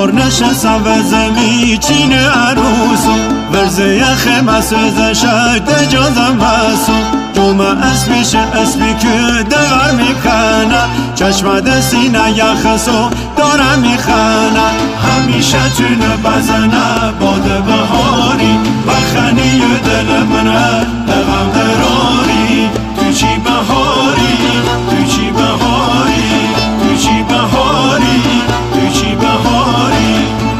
بار نشستم و زمی چین عروسو ورزه خمس زشد جازم بسو جمعه اسبیش اسبی که دور میکنه چشم دستینه یخسو دارم میخنه همیشه تونه بزنه باد بهاری بخنی دل منه غم دراری تو چی بهاری تو چی بهاری تو چی بهاری تو چی بهاری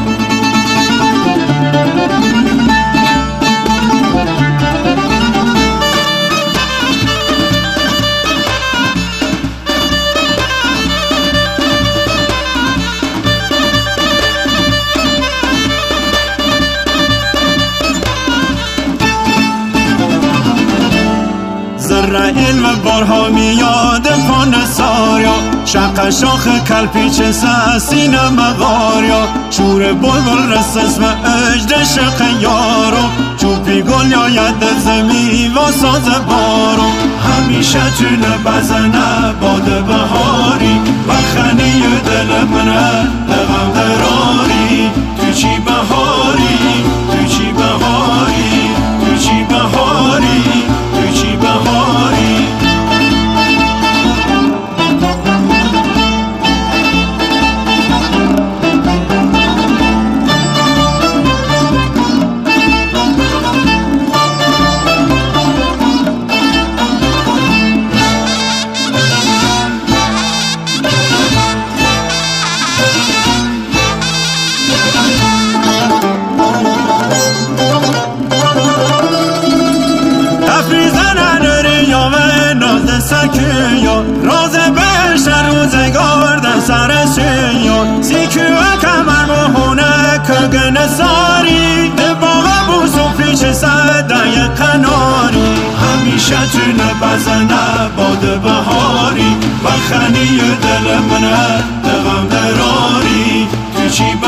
زرعیل و بارها میاد پان ساریا شق شاخ کلپیچ سینه مغاریا شور بلبل رسس و اجد شق یارو چوبی گل یا ید زمی و ساز بارو همیشه تونه بزنه باد بهاری بخنی دل منه غم دراری تو چی بهاری تو چی بهاری تو چی بهاری تو چی بهاری سکیا راز بشر روزگار در سر سیا سیکیو کمر مهونه کگن ساری باغ بوسو پیش صدای قناری همیشه تونه بزنه باد بهاری بخنی دل منه غم دراری تو چی